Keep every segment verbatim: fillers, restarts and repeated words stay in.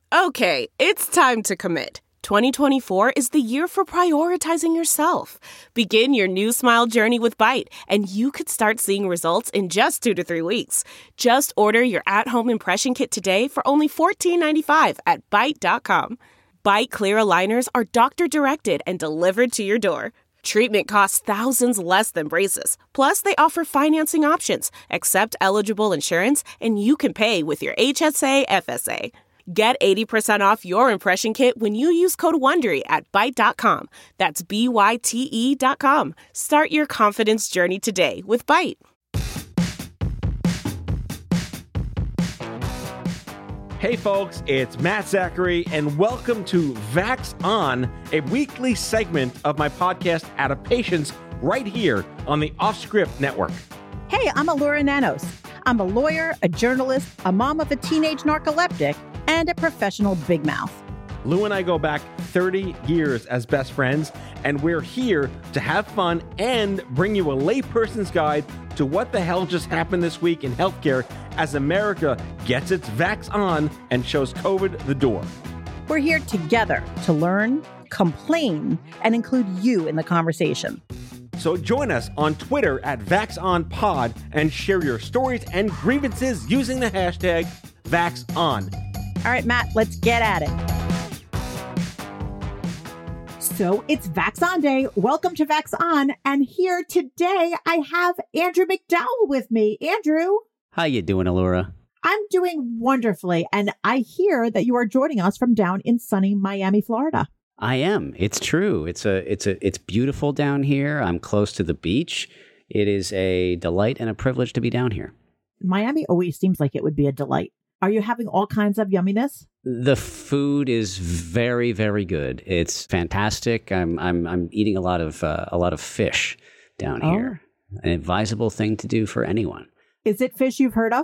Okay, it's time to commit. twenty twenty-four is the year for prioritizing yourself. Begin your new smile journey with Byte, and you could start seeing results in just two to three weeks. Just order your at-home impression kit today for only fourteen ninety-five at byte dot com. Byte clear aligners are doctor-directed and delivered to your door. Treatment costs thousands less than braces. Plus, they offer financing options, accept eligible insurance, and you can pay with your H S A F S A. Get eighty percent off your impression kit when you use code WONDERY at byte dot com. That's B Y T E dot com. Start your confidence journey today with Byte. Hey folks, it's Matt Zachary, and welcome to Vax On, a weekly segment of my podcast Adaptations right here on the Offscript Network. Hey, I'm Allura Nanos. I'm a lawyer, a journalist, a mom of a teenage narcoleptic, and a professional big mouth. Lou and I go back thirty years as best friends, and we're here to have fun and bring you a layperson's guide to what the hell just happened this week in healthcare as America gets its vax on and shows COVID the door. We're here together to learn, complain, and include you in the conversation. So join us on Twitter at VaxOnPod and share your stories and grievances using the hashtag VaxOn. All right, Matt, let's get at it. So it's Vax On Day. Welcome to Vax On. And here today, I have Andrew McDowell with me. Andrew. How you doing, Allura? I'm doing wonderfully. And I hear that you are joining us from down in sunny Miami, Florida. I am. It's true. It's a, it's a, it's beautiful down here. I'm close to the beach. It is a delight and a privilege to be down here. Miami always seems like it would be a delight. Are you having all kinds of yumminess? The food is very, very good. It's fantastic. I'm, I'm, I'm eating a lot of, uh, a lot of fish down oh. here. An advisable thing to do for anyone. Is it fish you've heard of?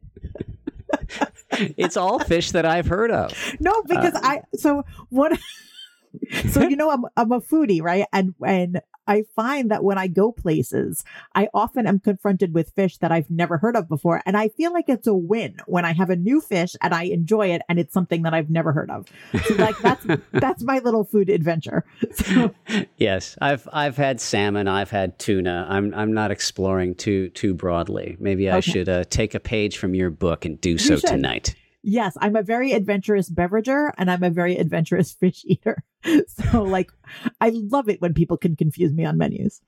It's all fish that I've heard of. No, because uh, I, so what, so, you know, I'm, I'm a foodie, right? And, and I find that when I go places, I often am confronted with fish that I've never heard of before. And I feel like it's a win when I have a new fish and I enjoy it and it's something that I've never heard of. So like that's, that's my little food adventure. So. Yes, I've, I've had salmon. I've had tuna. I'm, I'm not exploring too, too broadly. Maybe I okay. should uh, take a page from your book and do so tonight. Yes, I'm a very adventurous beverager and I'm a very adventurous fish eater. So like, I love it when people can confuse me on menus.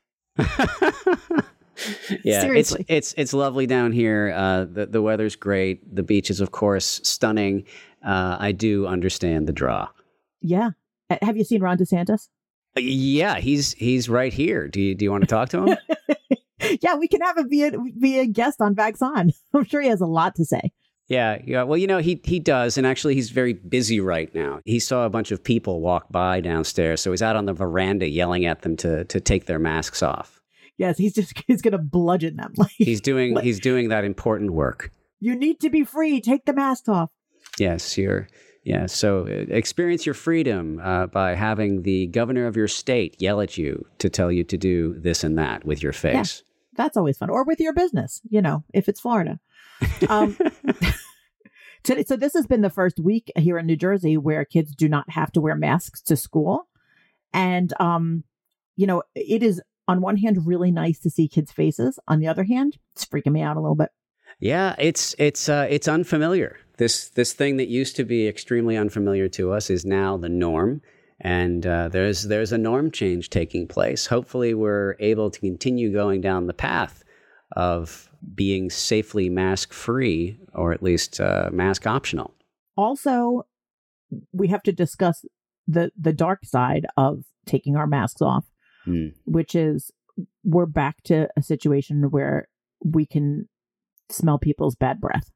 Yeah, seriously. it's it's it's lovely down here. Uh, the the weather's great. The beach is, of course, stunning. Uh, I do understand the draw. Yeah. Have you seen Ron DeSantis? Uh, yeah, he's he's right here. Do you do you want to talk to him? Yeah, we can have him be a, be a guest on Vax On. I'm sure he has a lot to say. Yeah, yeah. Well, you know, he he does. And actually, he's very busy right now. He saw a bunch of people walk by downstairs. So he's out on the veranda yelling at them to to take their masks off. Yes, he's just he's going to bludgeon them. Like, he's doing like, he's doing that important work. You need to be free. Take the mask off. Yes, you're. Yeah. So experience your freedom uh, by having the governor of your state yell at you to tell you to do this and that with your face. Yeah, that's always fun. Or with your business, you know, if it's Florida. Um, so, so this has been the first week here in New Jersey where kids do not have to wear masks to school. And, um, you know, it is on one hand really nice to see kids' faces. On the other hand, it's freaking me out a little bit. Yeah, it's it's uh, it's unfamiliar. This this thing that used to be extremely unfamiliar to us is now the norm. And uh, there's there's a norm change taking place. Hopefully we're able to continue going down the path of being safely mask-free, or at least uh, mask-optional. Also, we have to discuss the, the dark side of taking our masks off, mm. which is we're back to a situation where we can smell people's bad breath.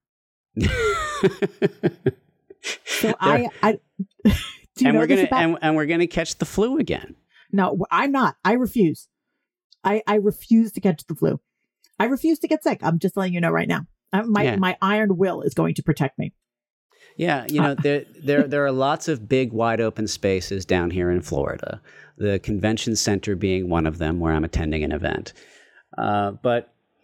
So I... I do you and, know we're gonna, about- and, and we're going to catch the flu again. No, I'm not. I refuse. I, I refuse to catch the flu. I refuse to get sick. I'm just letting you know right now. I, my yeah. my iron will is going to protect me. Yeah, you know, uh, there there there are lots of big, wide open spaces down here in Florida. The convention center being one of them, where I'm attending an event. Uh, but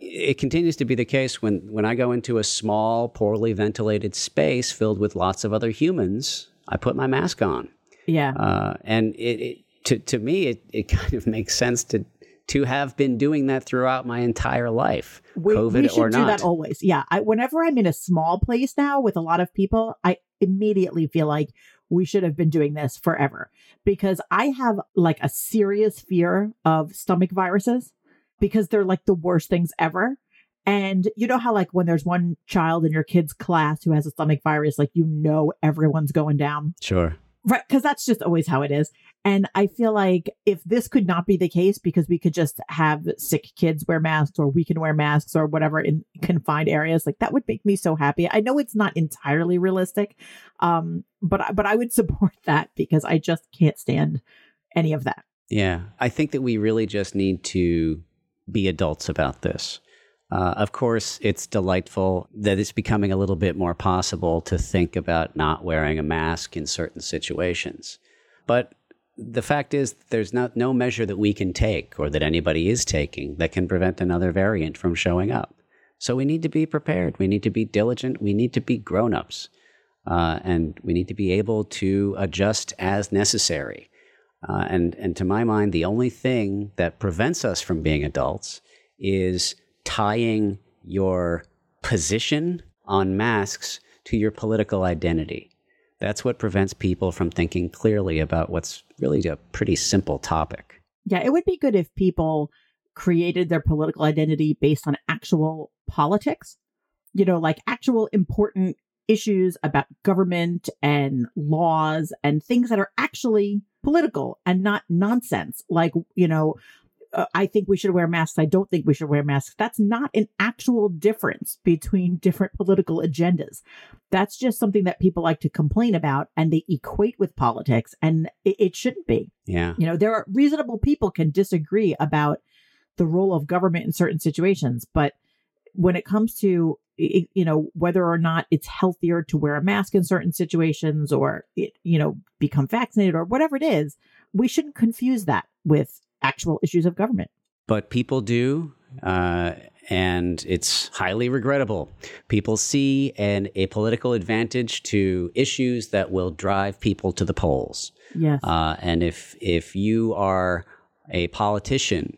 it continues to be the case when, when I go into a small, poorly ventilated space filled with lots of other humans, I put my mask on. Yeah. Uh, and it, it to, to me, it, it kind of makes sense to to have been doing that throughout my entire life, we, COVID we should or not. do that always. Yeah. I, whenever I'm in a small place now with a lot of people, I immediately feel like we should have been doing this forever, because I have like a serious fear of stomach viruses because they're like the worst things ever. And you know how like when there's one child in your kid's class who has a stomach virus, like, you know, everyone's going down. Sure. Right. Because that's just always how it is. And I feel like if this could not be the case, because we could just have sick kids wear masks, or we can wear masks or whatever in confined areas, like that would make me so happy. I know it's not entirely realistic, um, but, but I would support that because I just can't stand any of that. Yeah. I think that we really just need to be adults about this. Uh, of course, it's delightful that it's becoming a little bit more possible to think about not wearing a mask in certain situations. But the fact is, there's not, no measure that we can take or that anybody is taking that can prevent another variant from showing up. So we need to be prepared. We need to be diligent. We need to be grown-ups. Uh, and we need to be able to adjust as necessary. Uh, and, and to my mind, the only thing that prevents us from being adults is tying your position on masks to your political identity. That's what prevents people from thinking clearly about what's really a pretty simple topic. Yeah, it would be good if people created their political identity based on actual politics, you know, like actual important issues about government and laws and things that are actually political and not nonsense. Like, you know, Uh, I think we should wear masks. I don't think we should wear masks. That's not an actual difference between different political agendas. That's just something that people like to complain about, and they equate with politics, and it, it shouldn't be. Yeah. You know, there are reasonable people can disagree about the role of government in certain situations, but when it comes to, you know, whether or not it's healthier to wear a mask in certain situations, or, it, you know, become vaccinated or whatever it is, we shouldn't confuse that with actual issues of government. But people do, uh, and it's highly regrettable. People see an, a political advantage to issues that will drive people to the polls. Yes. Uh, and if if you are a politician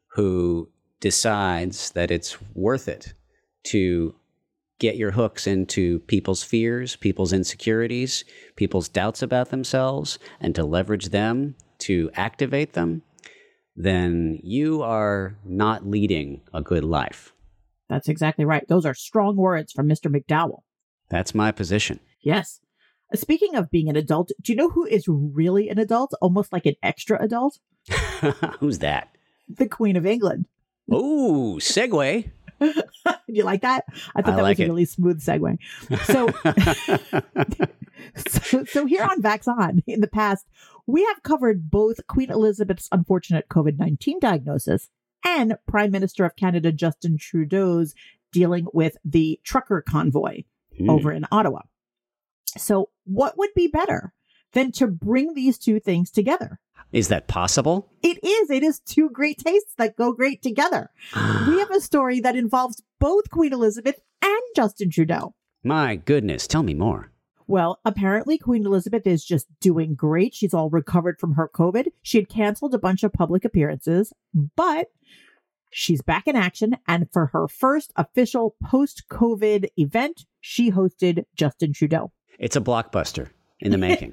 who decides that it's worth it to get your hooks into people's fears, people's insecurities, people's doubts about themselves, and to leverage them to activate them, then you are not leading a good life. That's exactly right. Those are strong words from Mister McDowell. That's my position. Yes. Speaking of being an adult, do you know who is really an adult? Almost like an extra adult? Who's that? The Queen of England. Ooh, segue. Do you like that? I thought I that like was a it. really smooth segue. So, so, so here on Vax On, in the past, we have covered both Queen Elizabeth's unfortunate COVID nineteen diagnosis and Prime Minister of Canada Justin Trudeau's dealing with the trucker convoy Hmm. over in Ottawa. So what would be better than to bring these two things together? Is that possible? It is. It is two great tastes that go great together. We have a story that involves both Queen Elizabeth and Justin Trudeau. My goodness, tell me more. Well, apparently Queen Elizabeth is just doing great. She's all recovered from her COVID. She had canceled a bunch of public appearances, but she's back in action. And for her first official post-COVID event, she hosted Justin Trudeau. It's a blockbuster in the making.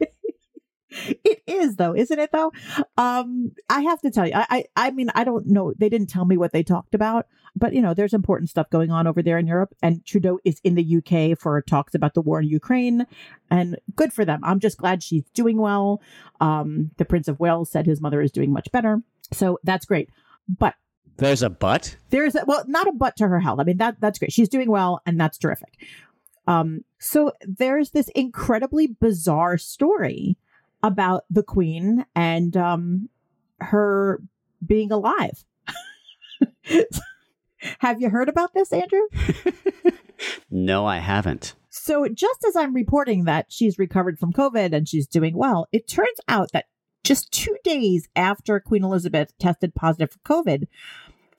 It is, though, isn't it, though? Um, I have to tell you, I, I, I mean, I don't know. They didn't tell me what they talked about, but, you know, there's important stuff going on over there in Europe. And Trudeau is in the U K for talks about the war in Ukraine. And good for them. I'm just glad she's doing well. Um, the Prince of Wales said his mother is doing much better. So that's great. But There's a but? there's, a, well, not a but to her health. I mean, that that's great. She's doing well, and that's terrific. Um, so there's this incredibly bizarre story about the Queen and um, her being alive. Have you heard about this, Andrew? No, I haven't. So just as I'm reporting that she's recovered from COVID and she's doing well, it turns out that just two days after Queen Elizabeth tested positive for COVID,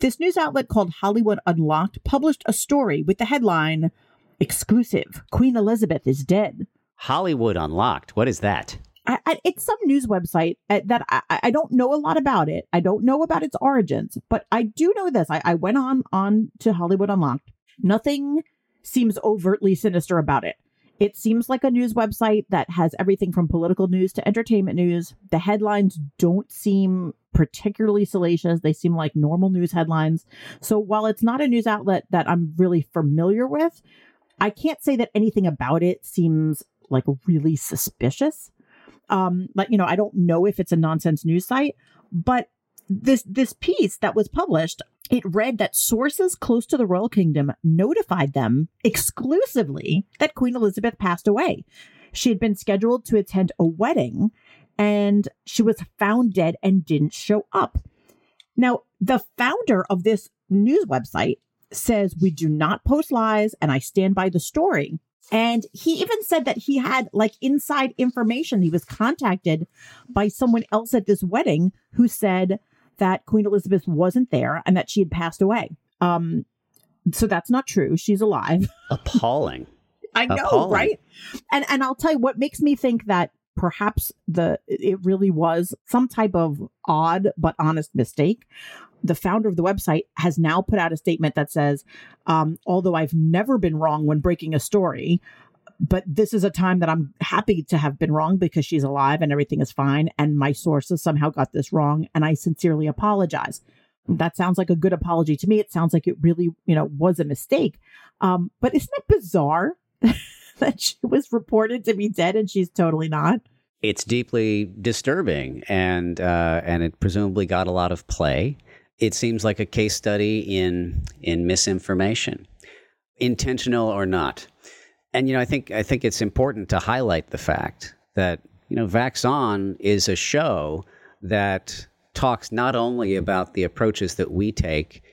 This news outlet called Hollywood Unlocked published a story with the headline, "Exclusive, Queen Elizabeth is dead." Hollywood Unlocked. What is that? I, I, it's some news website that I, I don't know a lot about it. I don't know about its origins, but I do know this. I, I went on, on to Hollywood Unlocked. Nothing seems overtly sinister about it. It seems like a news website that has everything from political news to entertainment news. The headlines don't seem particularly salacious. They seem like normal news headlines. So while it's not a news outlet that I'm really familiar with, I can't say that anything about it seems like really suspicious. Um, like, you know, I don't know if it's a nonsense news site, but this this piece that was published, it read that sources close to the royal kingdom notified them exclusively that Queen Elizabeth passed away. She had been scheduled to attend a wedding and she was found dead and didn't show up. Now, the founder of this news website says, "We do not post lies and I stand by the story." And he even said that he had like inside information. He was contacted by someone else at this wedding who said that Queen Elizabeth wasn't there and that she had passed away. Um, so that's not true. She's alive. Appalling. I know, Appalling. right? And and I'll tell you what makes me think that perhaps the it really was some type of odd but honest mistake. The founder of the website has now put out a statement that says, um, although I've never been wrong when breaking a story, but this is a time that I'm happy to have been wrong because she's alive and everything is fine. And my sources somehow got this wrong. And I sincerely apologize. That sounds like a good apology to me. It sounds like it really, you know, was a mistake. Um, but isn't it bizarre that she was reported to be dead and she's totally not? It's deeply disturbing, and uh, and it presumably got a lot of play. It seems like a case study in in misinformation, intentional or not. And you know, I think I think it's important to highlight the fact that you know Vax On is a show that talks not only about the approaches that we take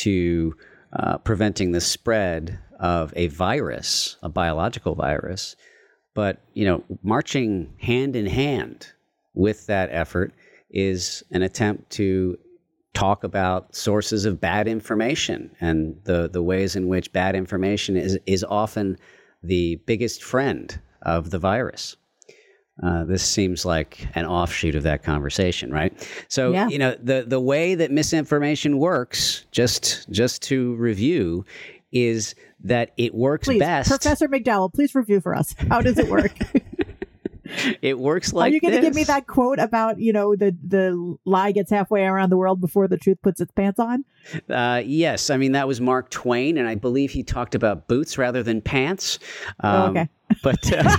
to uh, preventing the spread of a virus, a biological virus, but you know, marching hand in hand with that effort is an attempt to talk about sources of bad information and the, the ways in which bad information is, is often the biggest friend of the virus. Uh, this seems like an offshoot of that conversation, right? So, yeah. you know, the, the way that misinformation works, just just to review, is that it works please, best. Professor McDowell, please review for us. How does it work? It works like Are you going to this. give me that quote about, you know, the, the lie gets halfway around the world before the truth puts its pants on? Uh, yes. I mean, that was Mark Twain, and I believe he talked about boots rather than pants. Um, oh, okay. But uh,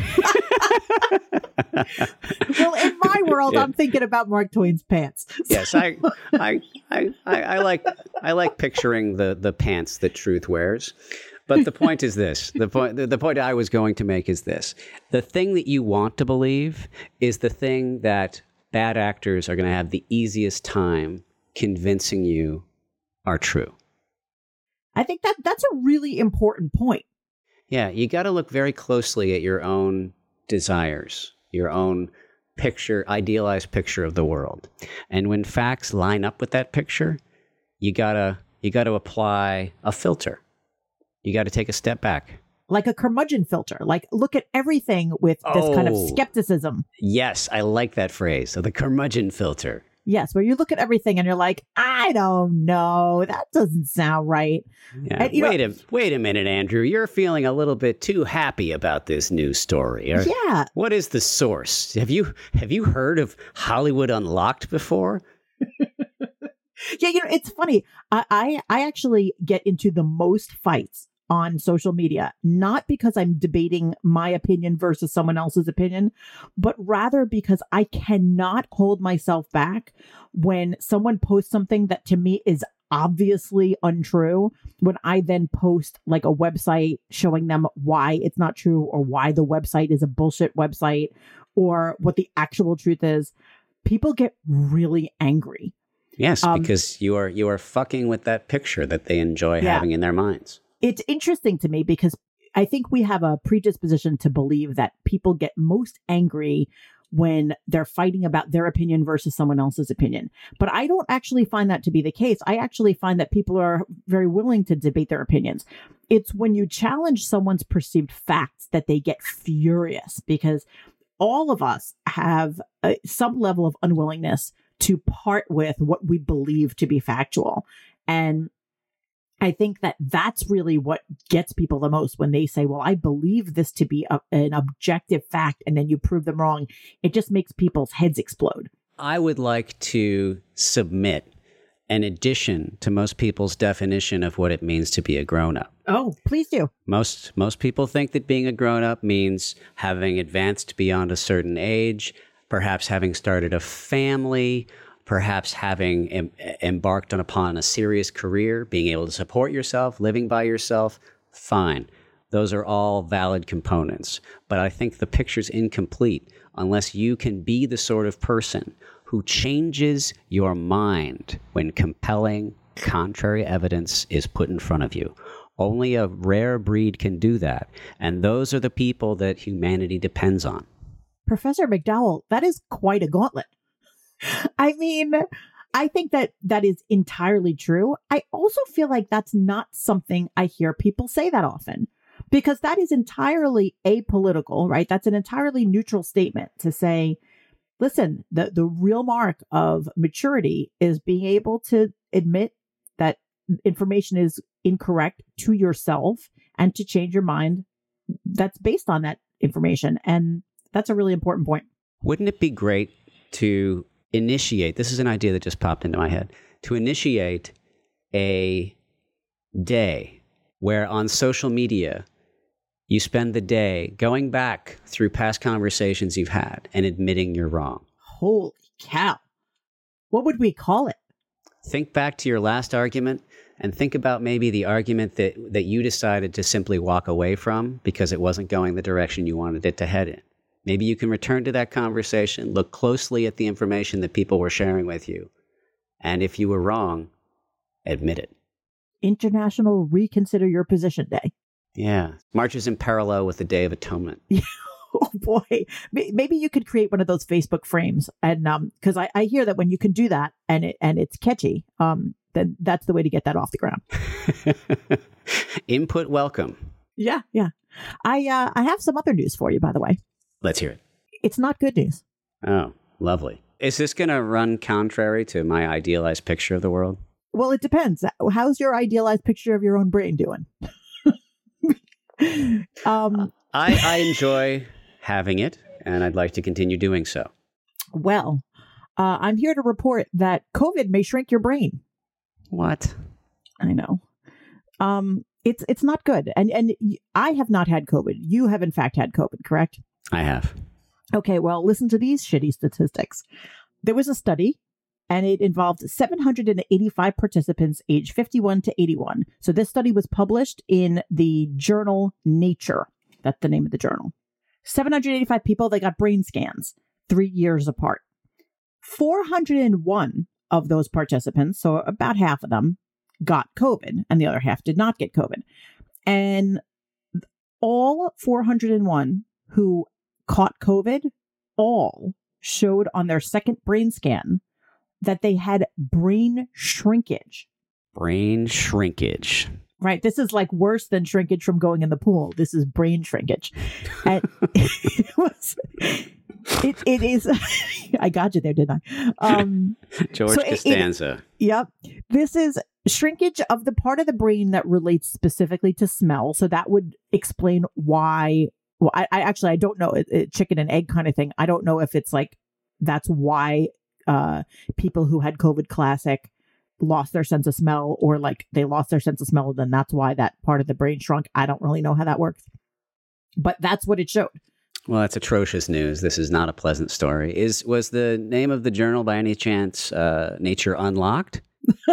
well, in my world, Yeah. I'm thinking about Mark Twain's pants. yes, I, I, I, I, I like, I like picturing the the pants that truth wears. But the point is this: the point, the, the point I was going to make is this: the thing that you want to believe is the thing that bad actors are going to have the easiest time convincing you are true. I think that that's a really important point. Yeah, you got to look very closely at your own desires, your own picture, idealized picture of the world. And when facts line up with that picture, you gotta you gotta apply a filter. You got to take a step back. Like a curmudgeon filter. Like look at everything with this kind of Oh. skepticism. Yes, I like that phrase. So the curmudgeon filter. Yes, where you look at everything and you're like, I don't know. That doesn't sound right. Yeah. And, you know- wait a wait a minute, Andrew. You're feeling a little bit too happy about this news story. Or- Yeah. What is the source? Have you have you heard of Hollywood Unlocked before? Yeah, you know, it's funny. I, I I actually get into the most fights on social media, not because I'm debating my opinion versus someone else's opinion, but rather because I cannot hold myself back when someone posts something that to me is obviously untrue, when I then post like a website showing them why it's not true or why the website is a bullshit website or what the actual truth is. People get really angry. Yes, Um, because you are you are fucking with that picture that they enjoy Yeah. having in their minds. It's interesting to me because I think we have a predisposition to believe that people get most angry when they're fighting about their opinion versus someone else's opinion. But I don't actually find that to be the case. I actually find that people are very willing to debate their opinions. It's when you challenge someone's perceived facts that they get furious, because all of us have uh, some level of unwillingness to part with what we believe to be factual. And I think that that's really what gets people the most when they say, well, I believe this to be a, an objective fact, and then you prove them wrong. It just makes people's heads explode. I would like to submit an addition to most people's definition of what it means to be a grown-up. Oh, please do. Most most people think that being a grown-up means having advanced beyond a certain age, perhaps having started a family, perhaps having em- embarked on upon a serious career, being able to support yourself, living by yourself. Fine. Those are all valid components. But I think the picture's incomplete unless you can be the sort of person who changes your mind when compelling, contrary evidence is put in front of you. Only a rare breed can do that. And those are the people that humanity depends on. Professor McDowell, that is quite a gauntlet. I mean, I think that that is entirely true. I also feel like that's not something I hear people say that often, because that is entirely apolitical, right? That's an entirely neutral statement to say, listen, the, the real mark of maturity is being able to admit that information is incorrect to yourself and to change your mind that's based on that information. And that's a really important point. Wouldn't it be great to initiate, this is an idea that just popped into my head, to initiate a day where on social media you spend the day going back through past conversations you've had and admitting you're wrong. Holy cow. What would we call it? Think back to your last argument and think about maybe the argument that, that you decided to simply walk away from because it wasn't going the direction you wanted it to head in. Maybe you can return to that conversation, look closely at the information that people were sharing with you, and if you were wrong, admit it. International Reconsider Your Position Day. Yeah. Marches in parallel with the Day of Atonement. Oh, boy. Maybe you could create one of those Facebook frames. And um, because I, I hear that when you can do that and it and it's catchy, um, then that's the way to get that off the ground. Input welcome. Yeah, yeah. I uh, I have some other news for you, by the way. Let's hear it. It's not good news. Oh, lovely. Is this going to run contrary to my idealized picture of the world? Well, it depends. How's your idealized picture of your own brain doing? um, I, I enjoy having it, and I'd like to continue doing so. Well, uh, I'm here to report that COVID may shrink your brain. What? I know. Um, it's it's not good. And and I have not had COVID. You have, in fact, had COVID, correct? I have. Okay, well, listen to these shitty statistics. There was a study, and it involved seven hundred eighty-five participants aged fifty-one to eighty-one. So this study was published in the journal Nature. That's the name of the journal. seven hundred eighty-five people, they got brain scans three years apart. four hundred one of those participants, so about half of them, got COVID, and the other half did not get COVID. And all four hundred one who caught COVID, all showed on their second brain scan that they had brain shrinkage. Brain shrinkage. Right. This is like worse than shrinkage from going in the pool. This is brain shrinkage. And it was, it, it is, I got you there, didn't I? Um, George so Costanza. It, it, yep. This is shrinkage of the part of the brain that relates specifically to smell. So that would explain why. Well, I, I actually, I don't know, it, it, chicken and egg kind of thing. I don't know if it's like, that's why uh, people who had COVID classic lost their sense of smell, or like they lost their sense of smell, then that's why that part of the brain shrunk. I don't really know how that works, but that's what it showed. Well, that's atrocious news. This is not a pleasant story. Is was the name of the journal by any chance uh, Nature Unlocked?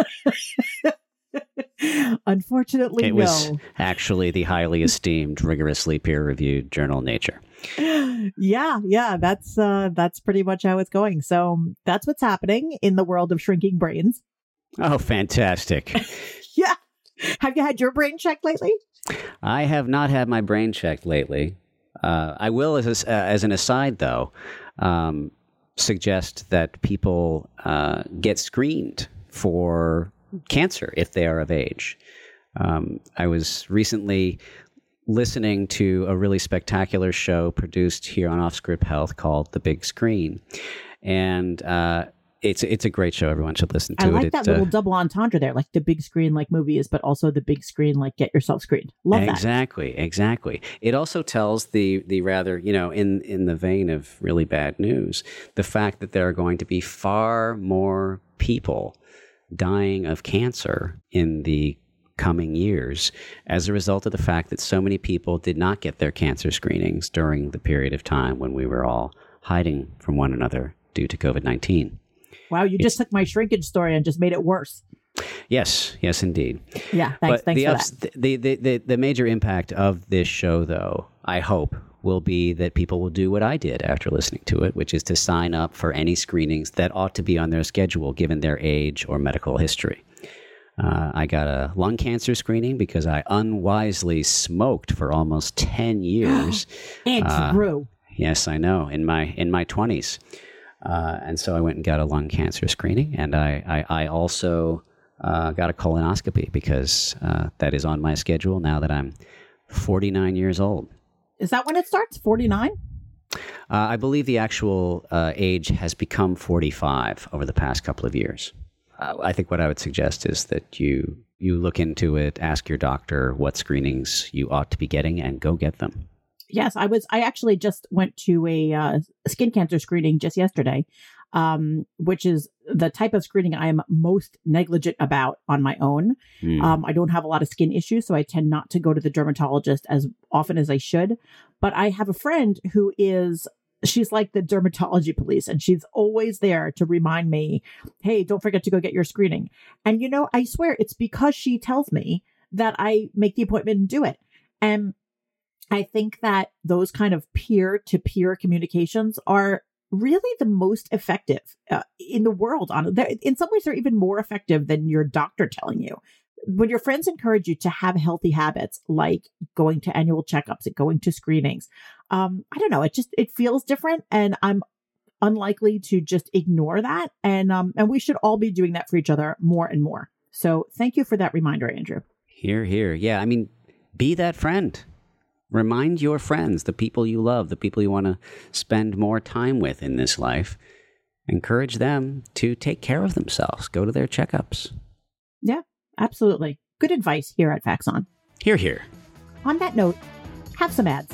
Unfortunately, it no. was actually the highly esteemed, rigorously peer-reviewed journal Nature. Yeah, yeah, that's uh, that's pretty much how it's going. So um, that's what's happening in the world of shrinking brains. Oh, fantastic. Yeah. Have you had your brain checked lately? I have not had my brain checked lately. Uh, I will, as, a, uh, as an aside, though, um, suggest that people uh, get screened for cancer if they are of age. Um, I was recently listening to a really spectacular show produced here on Offscript Health called The Big Screen. And uh, it's it's a great show. Everyone should listen to I it. like it, that uh, little double entendre there, like the big screen like movies, but also the big screen like get yourself screened. Love that. Exactly, exactly. It also tells the the rather, you know, in, in the vein of really bad news, the fact that there are going to be far more people dying of cancer in the coming years as a result of the fact that so many people did not get their cancer screenings during the period of time when we were all hiding from one another due to COVID nineteen. Wow, you It's, just took my shrinkage story and just made it worse. Yes, yes, indeed. Yeah, thanks, but thanks the, for ups, that. the, the, the, the major impact of this show, though, I hope, will be that people will do what I did after listening to it, which is to sign up for any screenings that ought to be on their schedule given their age or medical history. Uh, I got a lung cancer screening because I unwisely smoked for almost ten years. Andrew. Uh, yes, I know, in my in my twenties. Uh, and so I went and got a lung cancer screening, and I, I, I also uh, got a colonoscopy because uh, that is on my schedule now that I'm forty-nine years old. Is that when it starts? forty-nine? Uh, I believe the actual uh, age has become forty-five over the past couple of years. Uh, I think what I would suggest is that you you look into it, ask your doctor what screenings you ought to be getting, and go get them. Yes, I was. I actually just went to a uh, skin cancer screening just yesterday, um, which is the type of screening I am most negligent about on my own. Mm. Um, I don't have a lot of skin issues, so I tend not to go to the dermatologist as often as I should. But I have a friend who is, she's like the dermatology police, and she's always there to remind me, hey, don't forget to go get your screening. And, you know, I swear it's because she tells me that I make the appointment and do it. And I think that those kind of peer-to-peer communications are really the most effective uh, in the world. On in some ways, they're even more effective than your doctor telling you. When your friends encourage you to have healthy habits, like going to annual checkups and going to screenings, um, I don't know, it just it feels different, and I'm unlikely to just ignore that. And um, and we should all be doing that for each other more and more. So thank you for that reminder, Andrew. Here, here, yeah. I mean, be that friend. Remind your friends, the people you love, the people you want to spend more time with in this life. Encourage them to take care of themselves. Go to their checkups. Yeah, absolutely. Good advice here at Vaxon. Here, here. On that note, have some ads.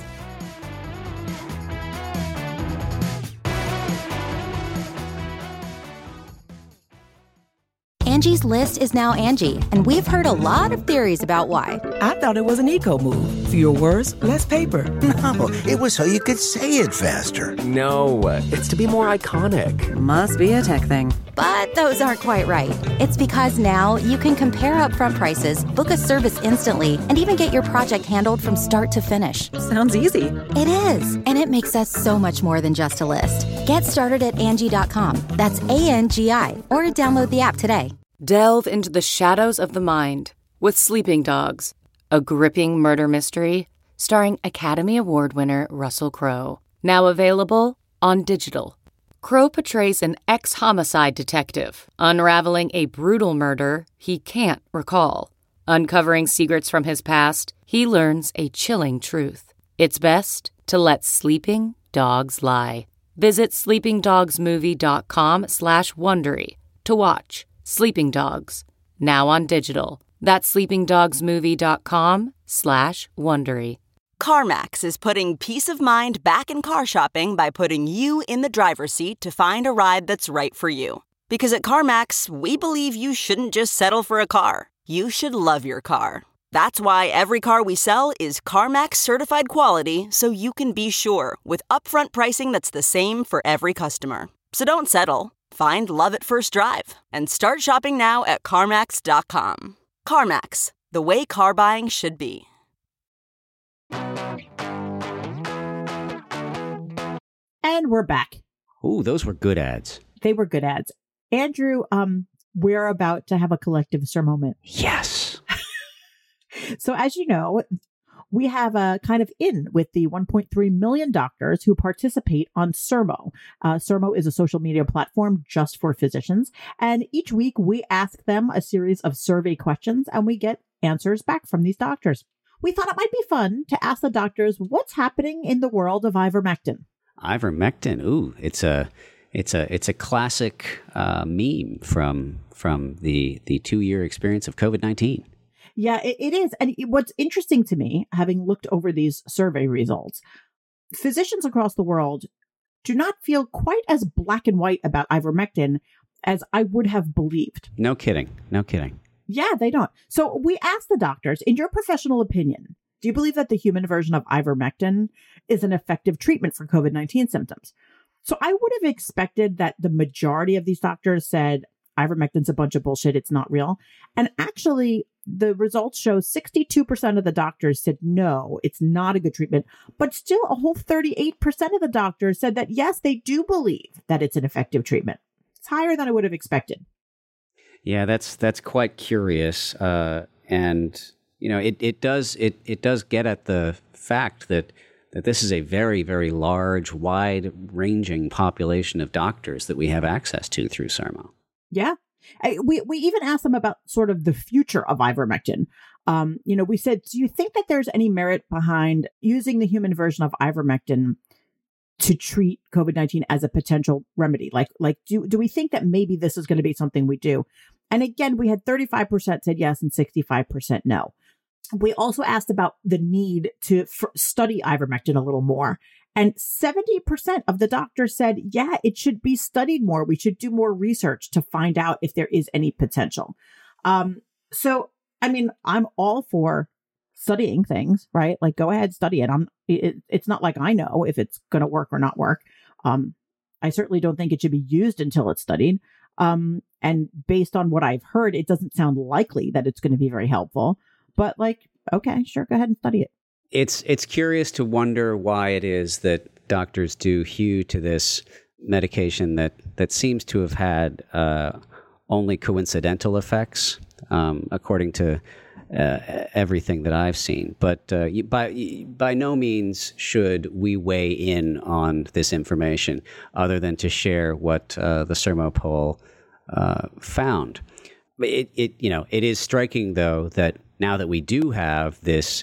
Angie's List is now Angie, and we've heard a lot of theories about why. I thought it was an eco move. Fewer words, less paper. No, it was so you could say it faster. No, it's to be more iconic. Must be a tech thing. But those aren't quite right. It's because now you can compare upfront prices, book a service instantly, and even get your project handled from start to finish. Sounds easy. It is, and it makes us so much more than just a list. Get started at Angie dot com. That's A N G I, or download the app today. Delve into the shadows of the mind with Sleeping Dogs, a gripping murder mystery starring Academy Award winner Russell Crowe. Now available on digital. Crowe portrays an ex-homicide detective unraveling a brutal murder he can't recall. Uncovering secrets from his past, he learns a chilling truth. It's best to let sleeping dogs lie. Visit sleepingdogsmovie.com slash Wondery to watch Sleeping Dogs, now on digital. That's sleepingdogsmovie.com slash Wondery. CarMax is putting peace of mind back in car shopping by putting you in the driver's seat to find a ride that's right for you. Because at CarMax, we believe you shouldn't just settle for a car. You should love your car. That's why every car we sell is CarMax certified quality, so you can be sure with upfront pricing that's the same for every customer. So don't settle. Find love at first drive and start shopping now at CarMax dot com. CarMax, the way car buying should be. And we're back. Ooh, those were good ads. They were good ads. Andrew, um, we're about to have a collective sir moment. Yes. So as you know, we have a kind of in with the one point three million doctors who participate on Sermo. Uh, Sermo is a social media platform just for physicians. And each week we ask them a series of survey questions and we get answers back from these doctors. We thought it might be fun to ask the doctors what's happening in the world of ivermectin. Ivermectin, ooh, it's a it's a it's a classic uh, meme from from the the two year experience of COVID nineteen. Yeah, it, it is. And what's interesting to me, having looked over these survey results, physicians across the world do not feel quite as black and white about ivermectin as I would have believed. No kidding. No kidding. Yeah, they don't. So we asked the doctors, in your professional opinion, do you believe that the human version of ivermectin is an effective treatment for COVID nineteen symptoms? So I would have expected that the majority of these doctors said ivermectin's a bunch of bullshit. It's not real. And actually, the results show sixty-two percent of the doctors said, no, it's not a good treatment. But still, a whole thirty-eight percent of the doctors said that, yes, they do believe that it's an effective treatment. It's higher than I would have expected. Yeah, that's that's quite curious. Uh, and, you know, it, it does it, it does get at the fact that, that this is a very, very large, wide-ranging population of doctors that we have access to through Sermo. Yeah. I, we we even asked them about sort of the future of ivermectin. Um, you know, we said, do you think that there's any merit behind using the human version of ivermectin to treat COVID nineteen as a potential remedy? Like, like do, do we think that maybe this is going to be something we do? And again, we had thirty-five percent said yes and sixty-five percent no. We also asked about the need to f- study ivermectin a little more. And seventy percent of the doctors said, yeah, it should be studied more. We should do more research to find out if there is any potential. Um, so, I mean, I'm all for studying things, right? Like, go ahead, study it. I'm, it, it's not like I know if it's going to work or not work. Um, I certainly don't think it should be used until it's studied. Um, and based on what I've heard, it doesn't sound likely that it's going to be very helpful. But like, okay, sure, go ahead and study it. It's it's curious to wonder why it is that doctors do hew to this medication that, that seems to have had uh, only coincidental effects, um, according to uh, everything that I've seen. But uh, by by no means should we weigh in on this information, other than to share what uh, the Sermo poll uh, found. It it you know it is striking though that now that we do have this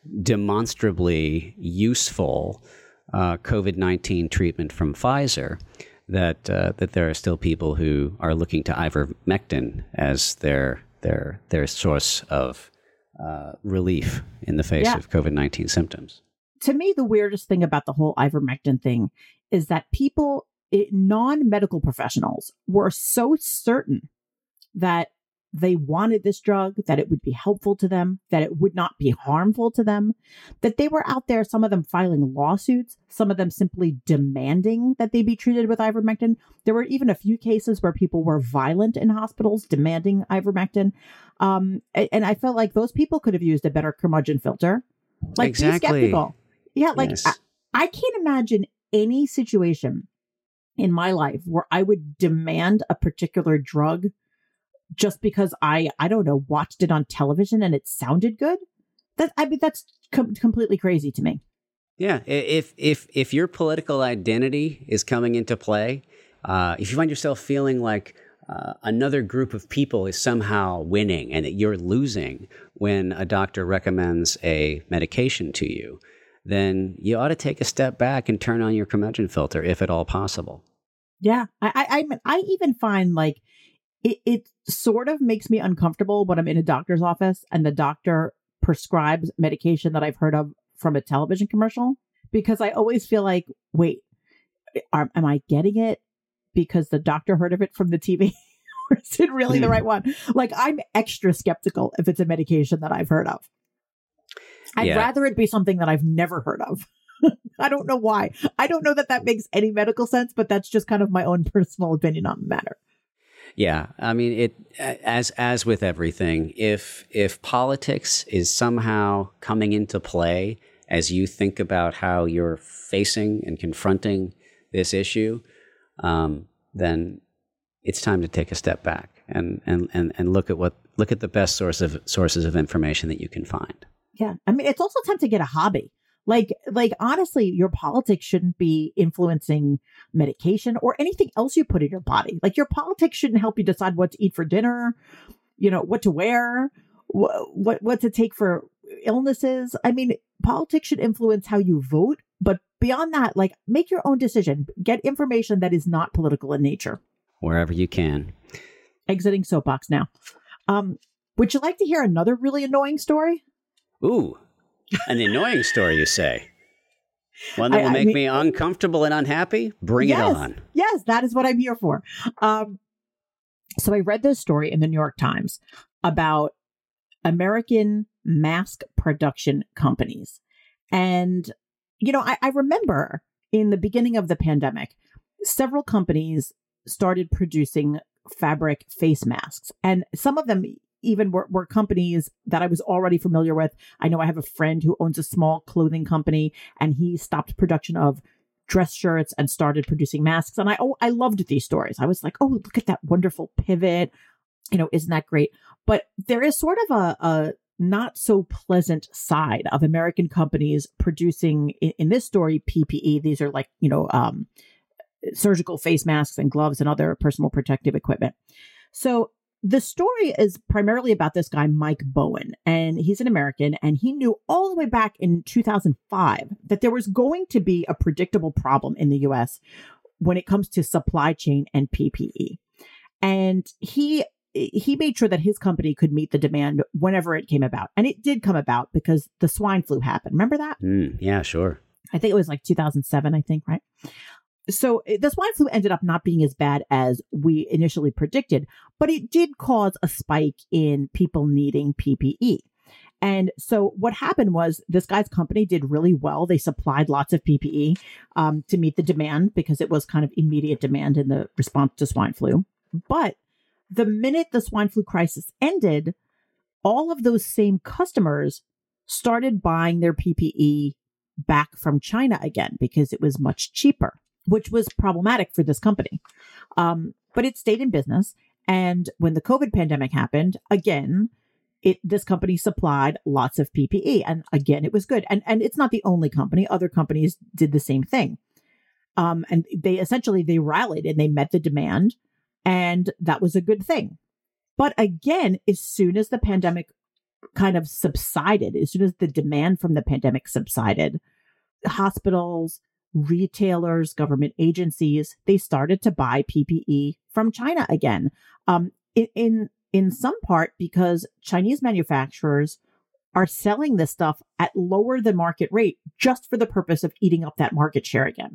demonstrably useful uh, COVID nineteen treatment from Pfizer, that uh, that there are still people who are looking to ivermectin as their their their source of uh, relief in the face yeah. of COVID nineteen symptoms. To me, the weirdest thing about the whole ivermectin thing is that people, it, non-medical professionals, were so certain that they wanted this drug, that it would be helpful to them, that it would not be harmful to them, that they were out there, some of them filing lawsuits, some of them simply demanding that they be treated with ivermectin. There were even a few cases where people were violent in hospitals demanding ivermectin. Um, and I felt like those people could have used a better curmudgeon filter. Like, exactly. Be skeptical. Yeah, like, yes. I, I can't imagine any situation in my life where I would demand a particular drug just because I, I don't know, watched it on television and it sounded good. That I mean, that's com- completely crazy to me. Yeah, if if if your political identity is coming into play, uh, if you find yourself feeling like uh, another group of people is somehow winning and that you're losing when a doctor recommends a medication to you, then you ought to take a step back and turn on your curmudgeon filter, if at all possible. Yeah, I I I, I even find like. It, it sort of makes me uncomfortable when I'm in a doctor's office and the doctor prescribes medication that I've heard of from a television commercial, because I always feel like, wait, are, am I getting it because the doctor heard of it from the T V? Or is it really the right one? Like, I'm extra skeptical if it's a medication that I've heard of. I'd yeah. rather it be something that I've never heard of. I don't know why. I don't know that that makes any medical sense, but that's just kind of my own personal opinion on the matter. Yeah, I mean, it as as with everything, if if politics is somehow coming into play as you think about how you're facing and confronting this issue, um, then it's time to take a step back and, and, and, and look at what look at the best source of sources of information that you can find. Yeah. I mean, it's also time to get a hobby. Like, like honestly, your politics shouldn't be influencing medication or anything else you put in your body. Like your politics shouldn't help you decide what to eat for dinner, you know, what to wear, wh- what, what to take for illnesses. I mean, politics should influence how you vote. But beyond that, like make your own decision. Get information that is not political in nature. Wherever you can. Exiting soapbox now. Um, would you like to hear another really annoying story? Ooh, an annoying story, you say? One that I, will I make mean, me uncomfortable and unhappy? Bring yes, it on. Yes, that is what I'm here for. Um, so I read this story in the New York Times about American mask production companies. And, you know, I, I remember in the beginning of the pandemic, several companies started producing fabric face masks. And some of them even were, were companies that I was already familiar with. I know I have a friend who owns a small clothing company, and he stopped production of dress shirts and started producing masks. And I, oh, I loved these stories. I was like, oh, look at that wonderful pivot. You know, isn't that great? But there is sort of a, a not so pleasant side of American companies producing, in, in this story, P P E. These are like, you know, um, surgical face masks and gloves and other personal protective equipment. So the story is primarily about this guy, Mike Bowen, and he's an American, and he knew all the way back in two thousand five that there was going to be a predictable problem in the U S when it comes to supply chain and P P E. And he he made sure that his company could meet the demand whenever it came about. And it did come about because the swine flu happened. Remember that? Mm, yeah, sure. I think it was like two thousand seven, I think, right? So the swine flu ended up not being as bad as we initially predicted, but it did cause a spike in people needing P P E. And so what happened was this guy's company did really well. They supplied lots of P P E um, to meet the demand because it was kind of immediate demand in the response to swine flu. But the minute the swine flu crisis ended, all of those same customers started buying their P P E back from China again because it was much cheaper, which was problematic for this company. Um, but it stayed in business. And when the COVID pandemic happened, again, it this company supplied lots of P P E. And again, it was good. And, and it's not the only company. Other companies did the same thing. Um, and they essentially, they rallied and they met the demand. And that was a good thing. But again, as soon as the pandemic kind of subsided, as soon as the demand from the pandemic subsided, hospitals, retailers, government agencies, they started to buy P P E from China again. Um, in, in, in some part because Chinese manufacturers are selling this stuff at lower than market rate just for the purpose of eating up that market share again.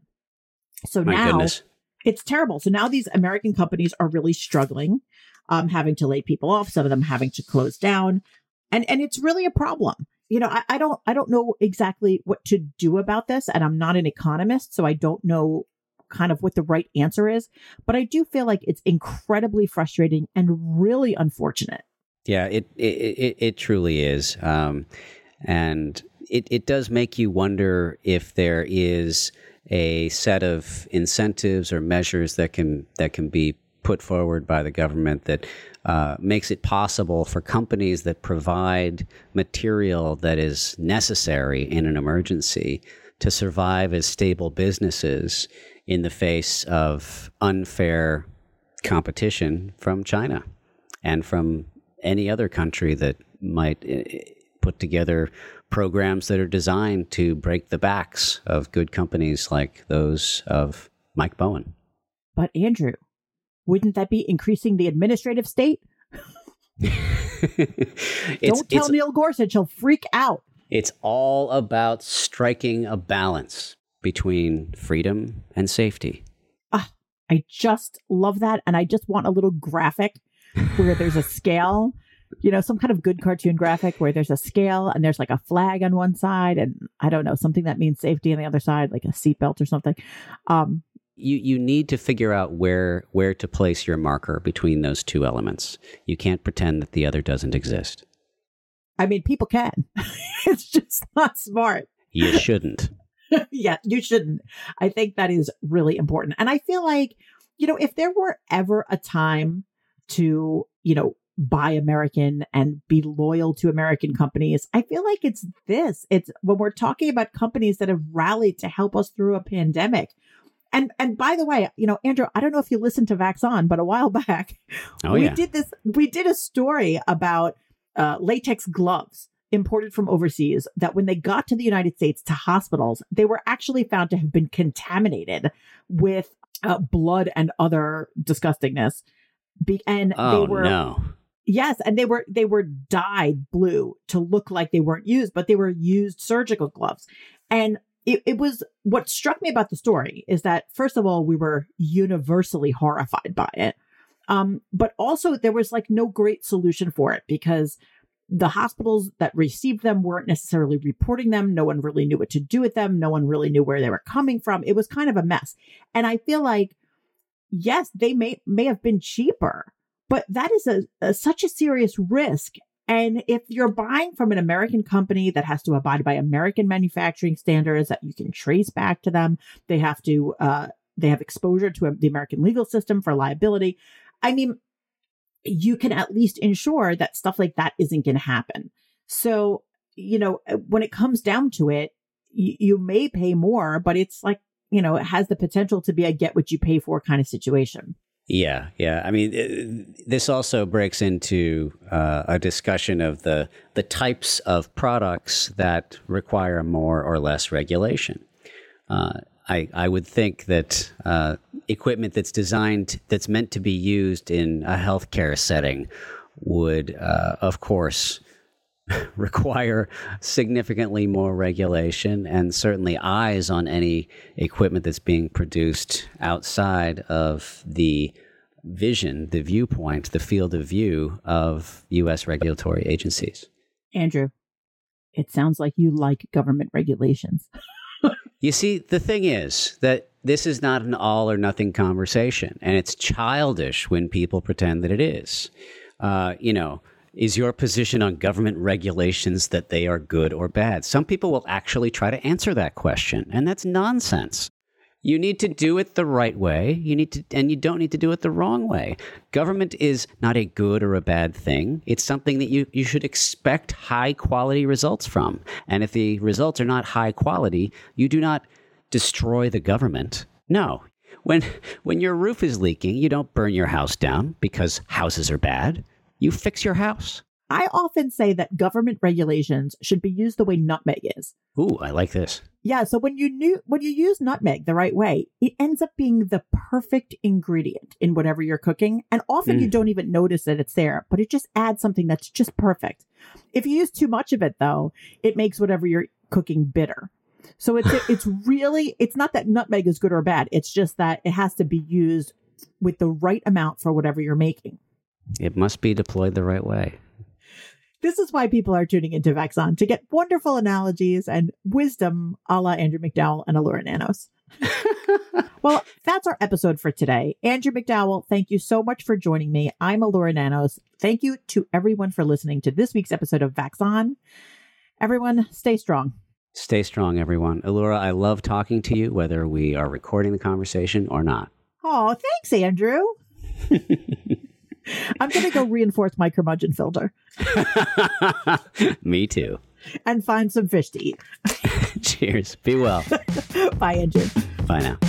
So My now goodness. It's terrible. So now these American companies are really struggling, um, having to lay people off, some of them having to close down. And, and it's really a problem. You know, I, I don't I don't know exactly what to do about this. And I'm not an economist, so I don't know kind of what the right answer is. But I do feel like it's incredibly frustrating and really unfortunate. Yeah, it it, it, it truly is. Um, and it, it does make you wonder if there is a set of incentives or measures that can that can be put forward by the government that uh, makes it possible for companies that provide material that is necessary in an emergency to survive as stable businesses in the face of unfair competition from China and from any other country that might uh, put together programs that are designed to break the backs of good companies like those of Mike Bowen. But Andrew, wouldn't that be increasing the administrative state? Don't tell Neil Gorsuch, he'll freak out. It's all about striking a balance between freedom and safety. Ah, I just love that. And I just want a little graphic where there's a scale, you know, some kind of good cartoon graphic where there's a scale and there's like a flag on one side and I don't know, something that means safety on the other side, like a seatbelt or something. Um, You you need to figure out where where to place your marker between those two elements. You can't pretend that the other doesn't exist. I mean, people can. It's just not smart. You shouldn't. Yeah, you shouldn't. I think that is really important. And I feel like, you know, if there were ever a time to, you know, buy American and be loyal to American companies. I feel like it's this. It's when we're talking about companies that have rallied to help us through a pandemic. And and by the way, you know, Andrew, I don't know if you listened to Vax On, but a while back, oh, we yeah. did this. We did a story about uh, latex gloves imported from overseas that when they got to the United States to hospitals, they were actually found to have been contaminated with uh, blood and other disgustingness. Be- and oh, they were no. Yes, and they were they were dyed blue to look like they weren't used, but they were used surgical gloves. And it, it was what struck me about the story is that, first of all, we were universally horrified by it. Um, but also there was like no great solution for it because the hospitals that received them weren't necessarily reporting them. No one really knew what to do with them. No one really knew where they were coming from. It was kind of a mess. And I feel like, yes, they may may have been cheaper, but that is a, a such a serious risk. And if you're buying from an American company that has to abide by American manufacturing standards that you can trace back to them, they have to, uh, they have exposure to the American legal system for liability. I mean, you can at least ensure that stuff like that isn't going to happen. So, you know, when it comes down to it, y- you may pay more, but it's like, you know, it has the potential to be a get what you pay for kind of situation. Yeah, yeah. I mean, it, this also breaks into uh, a discussion of the the types of products that require more or less regulation. Uh, I I would think that uh, equipment that's designed that's meant to be used in a healthcare setting would, uh, of course, require significantly more regulation and certainly eyes on any equipment that's being produced outside of the vision, the viewpoint, the field of view of U S regulatory agencies. Andrew, it sounds like you like government regulations. You see, the thing is that this is not an all or nothing conversation, and it's childish when people pretend that it is. Uh, you know, is your position on government regulations that they are good or bad? Some people will actually try to answer that question, and that's nonsense. You need to do it the right way. You need to, and you don't need to do it the wrong way. Government is not a good or a bad thing. It's something that you, you should expect high quality results from. And if the results are not high quality, you do not destroy the government. No. When when your roof is leaking, you don't burn your house down because houses are bad. You fix your house. I often say that government regulations should be used the way nutmeg is. Ooh, I like this. Yeah, so when you knew, when you use nutmeg the right way, it ends up being the perfect ingredient in whatever you're cooking. And often mm. you don't even notice that it's there, but it just adds something that's just perfect. If you use too much of it, though, it makes whatever you're cooking bitter. So it's it's really, it's not that nutmeg is good or bad. It's just that it has to be used with the right amount for whatever you're making. It must be deployed the right way. This is why people are tuning into Vax On, to get wonderful analogies and wisdom a la Andrew McDowell and Allura Nanos. Well, that's our episode for today. Andrew McDowell, thank you so much for joining me. I'm Allura Nanos. Thank you to everyone for listening to this week's episode of Vax On. Everyone, stay strong. Stay strong, everyone. Allura, I love talking to you, whether we are recording the conversation or not. Oh, thanks, Andrew. I'm going to go reinforce my curmudgeon filter. Me too. And find some fish to eat. Cheers. Be well. Bye, Andrew. Bye now.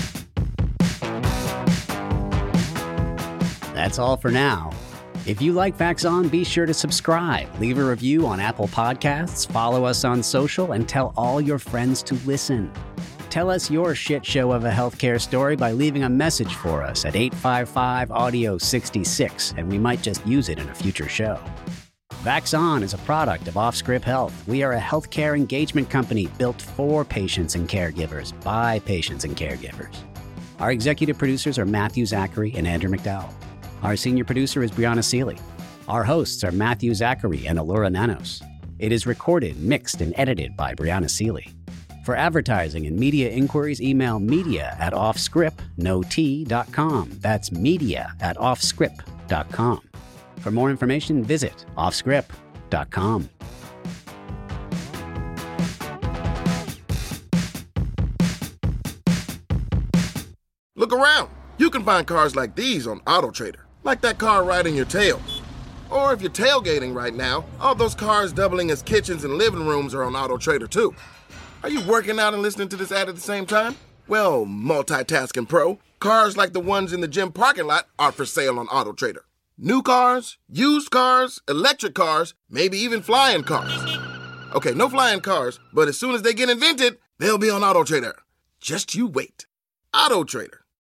That's all for now. If you like Vax On, be sure to subscribe, leave a review on Apple Podcasts, follow us on social, and tell all your friends to listen. Tell us your shit show of a healthcare story by leaving a message for us at eight five five, audio sixty-six, and we might just use it in a future show. Vax On is a product of Offscript Health. We are a healthcare engagement company built for patients and caregivers by patients and caregivers. Our executive producers are Matthew Zachary and Andrew McDowell. Our senior producer is Brianna Seeley. Our hosts are Matthew Zachary and Allura Nanos. It is recorded, mixed, and edited by Brianna Seeley. For advertising and media inquiries, email media at offscript no t dot com. That's media at offscript dot com. For more information, visit offscript dot com. Look around. You can find cars like these on AutoTrader, like that car riding your tail. Or if you're tailgating right now, all those cars doubling as kitchens and living rooms are on AutoTrader too. Are you working out and listening to this ad at the same time? Well, multitasking pro, cars like the ones in the gym parking lot are for sale on AutoTrader. New cars, used cars, electric cars, maybe even flying cars. Okay, no flying cars, but as soon as they get invented, they'll be on AutoTrader. Just you wait. AutoTrader.